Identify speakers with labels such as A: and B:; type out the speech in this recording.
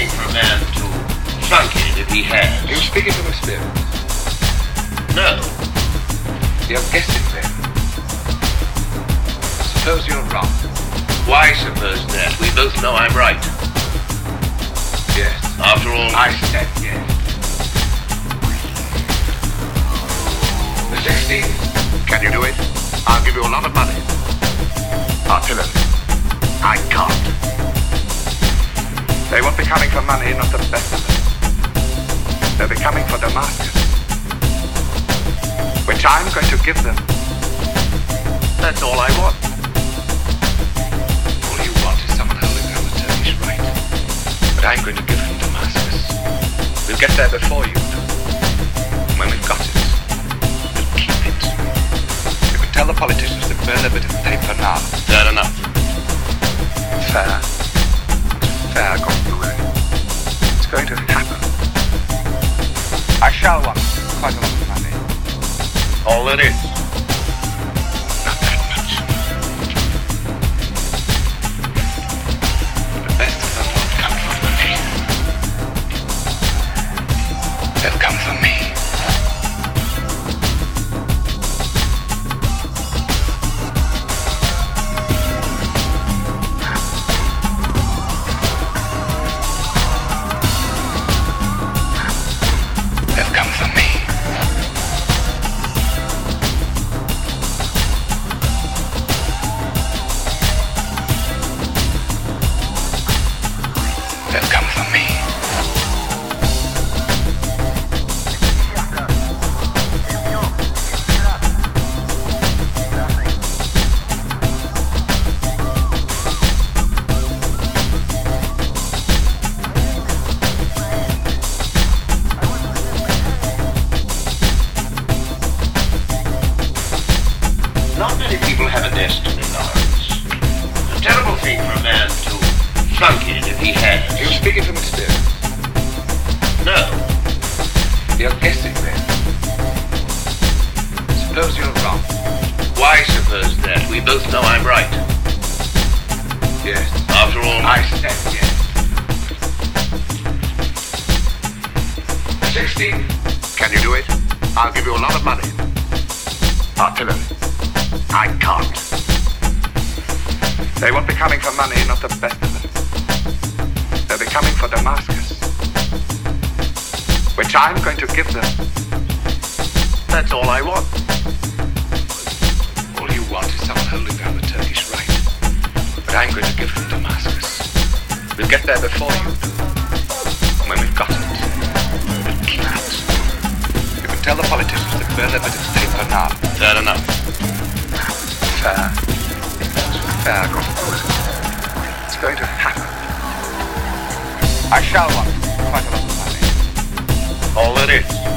A: thing for a man to flunk it if he has.
B: Are you speaking from experience?
A: No.
B: You're guessing then. Suppose you're wrong.
A: Why suppose that? We both know I'm right.
B: Yes.
A: After all,
B: I said yes. The 16th. Can you do it? I'll give you a lot of money. Artillery. I can't. They won't be coming for money, not the best of them. They'll be coming for Damascus, which I'm going to give them.
A: that's all I want.
B: All you want is someone holding down the Turkish right. But I'm going to give them Damascus. We'll get there before you do. And when we've got it, we'll keep it. You can tell the politicians to burn a bit of paper now.
A: Fair enough.
B: Fair. Fair, Constable. It's going to happen. I shall want quite a lot of money.
A: All there is.
B: Not that much. The best of them won't come for me. They'll come for me. They'll come for me. They'll come for me.
A: Not many people have a destiny, Lawrence. It's a terrible thing for a man to flunk it if he has.
B: Are you speaking from experience?
A: No.
B: You're guessing then. Suppose you're wrong.
A: Why suppose that? We both know I'm right.
B: Yes.
A: After all,
B: I said yes. 16. Can you do it? I'll give you a lot of money. Artillery. I can't. They won't be coming for money, not the best of them. They'll be coming for Damascus, which I'm going to give them.
A: that's all I want.
B: All you want is someone holding down the Turkish right. But I'm going to give them Damascus. We'll get there before you do. And when we've got it, we'll keep it. You can tell the politicians to burn a bit of paper now.
A: Fair enough.
B: Fair. Fair, Constable. It's going to happen. I shall want quite a lot of money.
A: All there is.